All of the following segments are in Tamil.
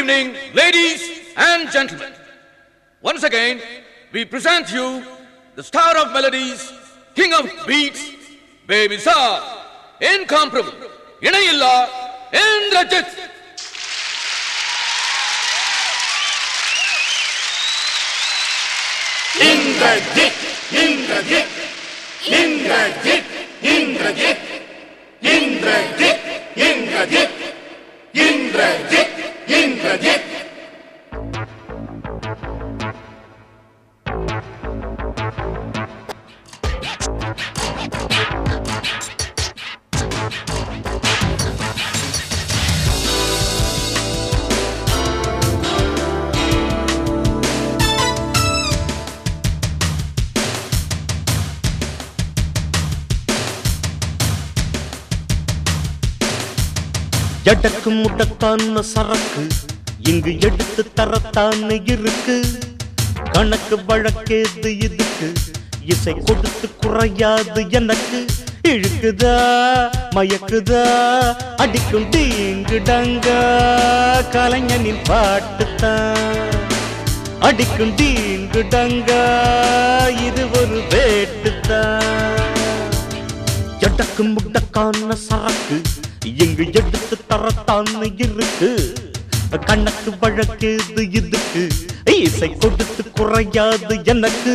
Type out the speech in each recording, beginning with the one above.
evening, ladies and gentlemen. Once again, we present you the star of melodies, king of beats, Baby Sir, incomparable, Inayilla, Indrajit. Indrajit, Indrajit, Indrajit, Indrajit, Indrajit, Indrajit, Indrajit, Indrajit. எடக்கு முடக்கான சரக்கு இங்கு எடுத்து தரத்தான இருக்கு. கணக்கு வழக்கேது இதுக்கு, இசை கொடுத்து குறையாது எனக்கு. இழுக்குதா மயக்குதா அடிக்கும் டீங்குடங்க, கலைஞனின் பாட்டுத்தான் அடிக்கும் டீங்குடங்க, இது ஒரு வேட்டுத்தான். எடக்கு முடக்கான சரக்கு இங்கு எடுத்து தரத்தான் இருக்கு. கணக்கு வழக்கேது இதுக்கு, இசை கொடுத்து குறையாது எனக்கு.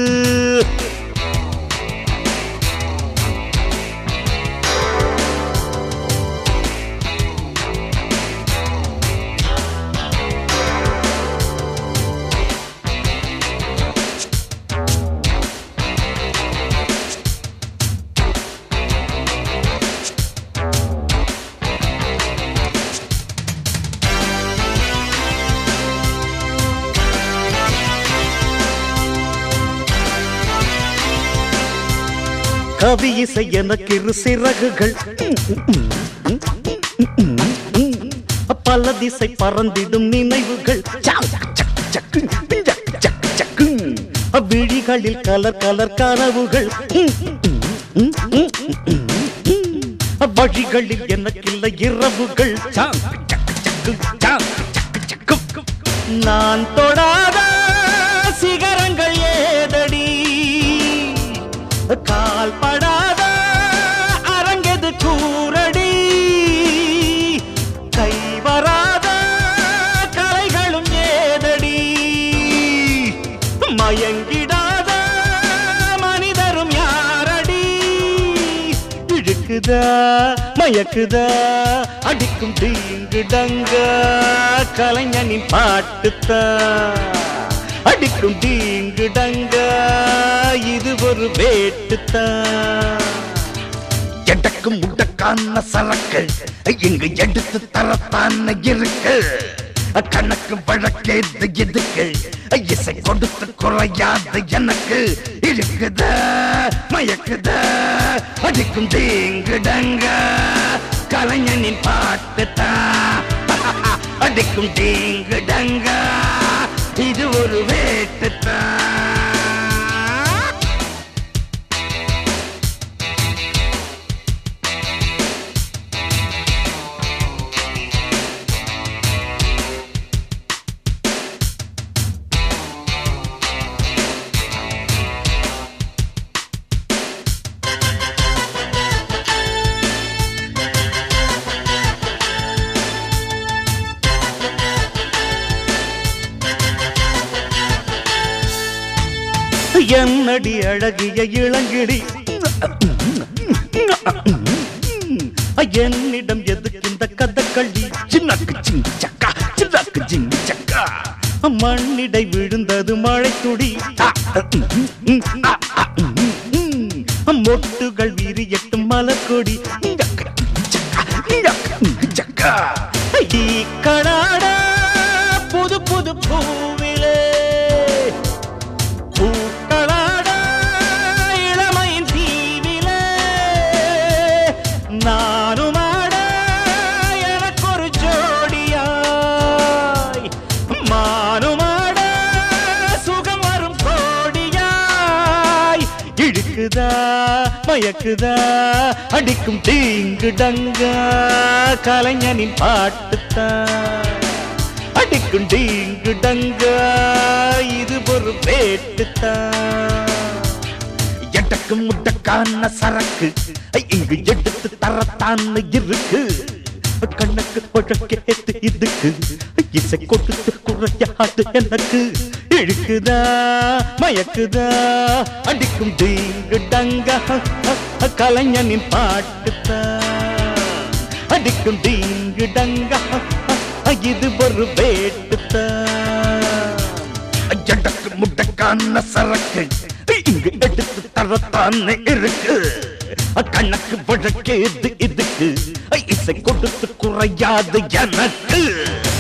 கவி இசை எனக்கு இரு சிறகுகள், பல திசை பறந்திடும் நினைவுகள். விழிகளில் கலர் கலர் கனவுகள், வழிகளில் எனக்கில்லை இரவுகள். நான் தொடாத சிகரங்கள் ஏதடி, கால் படாத அரங்கது கூரடி, கை வராத கலைகளும் ஏதடி, மயங்கிடாத மனிதரும் யாரடி. இழுக்குதா மயக்குதா அடிக்கும் டீங்குடங்க, கலைஞனின் பாட்டுத்தான் அடிக்கும் டீங்குடங்க, இது ஒரு வேட்டுத்தான். எடக்கு முடக்கான சரக்கு இங்கு எடுத்து தரத்தான் இருக்கு. கணக்கு வழக்கேது எதுக்கு, இசை கொடுத்து குறையாது எனக்கு. இழுக்குதா மயக்குதா அடிக்கும் டீங்குடங்க, கலைஞனின் பாட்டுத்தான் அடிக்கும் டீங்குடங்க, இது ஒரு வேட்டுத்தான். என்னடி அழகிய இளங்கிடி, என்னிடம் எதுக்கு இந்த கதகளி. சின்னக்கு சிங்கு சக்கா சின்னக்கு சிங்கு சக்கா, மண்ணிடை விழுந்தது மழை துளி. மொட்டுகள் விரியட்டும் மலர்கொடி. கடாட புது புது பூவிலே பூக்களாட இளமையின் தீவிலே, நானுமாட எனக்கொரு ஜோடியாய், மானுமாட சுகம் வரும் கோடியாய். இழுக்குதா மயக்குதா அடிக்கும் டீங்குடங்க, கலைஞனின் பாட்டுத்தான் அடிக்கும் டீங்கு டங்கா இது ஒரு வேட்டுத்தான். எடக்கு முட்டக்கான சரக்கு இங்கு எடுத்து தரத்தான் இருக்கு. கண்ணுக்கு பழக்கேத்து இதுக்கு இசை கொடுத்து குறையாது எனக்கு. இழுக்குதா மயக்குதா அடிக்கும் டீங்கு டங்கா கலைஞனின் பாட்டுத்தான். அடிக்கும் டீங்கு டங்கா இது ஒரு வேட்டுத்தான். எடக்கு முட்டக்கான சரக்கு இங்கு எடுத்து தரத்தான் இருக்கு. கணக்கு வழக்கேது இதுக்கு இசை கொடுத்து குறையாது எனக்கு.